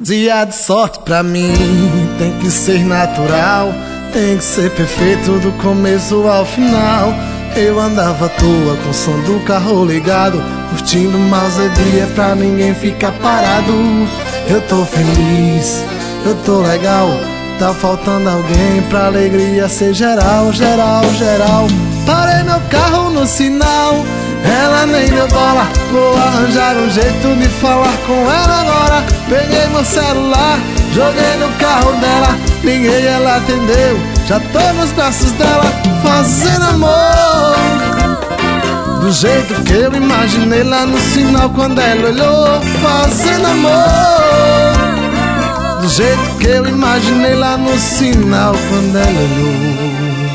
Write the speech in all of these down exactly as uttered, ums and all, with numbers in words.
Dia de sorte pra mim tem que ser natural, tem que ser perfeito do começo ao final. Eu andava à toa com o som do carro ligado, curtindo mouse dia pra ninguém ficar parado. Eu tô feliz, eu tô legal, tá faltando alguém pra alegria ser geral, geral, geral. Parei meu carro no sinal, ela nem deu bola, vou arranjar um jeito de falar com ela agora. Peguei meu celular, joguei no carro dela, liguei, ela atendeu, já tô nos braços dela, fazendo amor do jeito que eu imaginei lá no sinal quando ela olhou. Fazendo amor do jeito que eu imaginei lá no sinal quando ela olhou.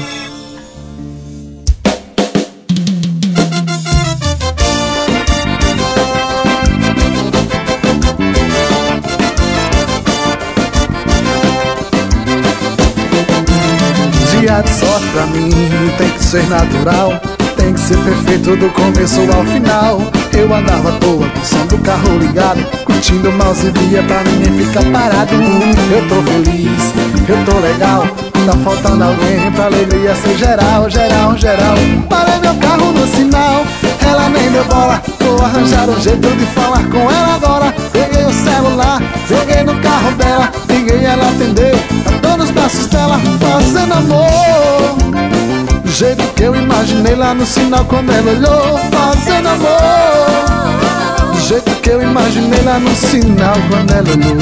Dia de sorte pra mim tem que ser natural, tem que ser perfeito do começo ao final. Eu andava à toa com o som do carro ligado, curtindo mouse via pra ninguém ficar parado. Eu tô feliz, eu tô legal, tá faltando alguém pra alegria ser geral, geral, geral. Parei meu carro no sinal, ela nem deu bola, vou arranjar um jeito de falar com ela agora. Peguei o celular, joguei no carro dela, liguei, ela atendeu, tá tô nos braços dela, fazendo amor do jeito que eu imaginei lá no sinal quando ela olhou. Fazendo amor do jeito que eu imaginei lá no sinal quando ela olhou.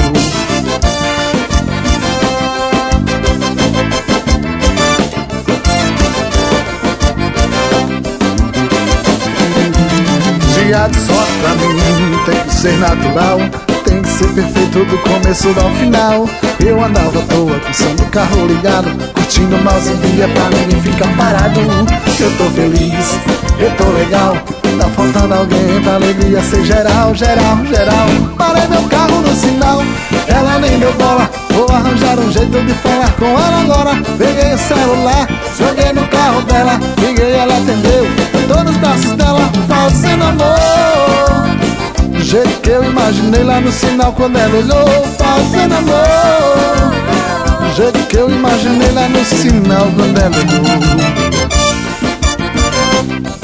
Dia de sorte pra mim tem que ser natural, tem que ser perfeito do começo ao final. Eu andava à toa com o som do carro ligado, curtindo mouse via pra ninguém ficar parado. Eu tô feliz, eu tô legal, tá faltando alguém pra alegria ser geral, geral, geral. Parei meu carro no sinal, ela nem deu bola, vou arranjar um jeito de falar com ela agora. Peguei o celular, joguei no carro dela, liguei, ela atendeu, eu tô nos braços dela, fazendo amor do jeito que eu imaginei lá no sinal quando ela olhou. Fazendo amor do jeito que eu imaginei lá no sinal quando ela olhou.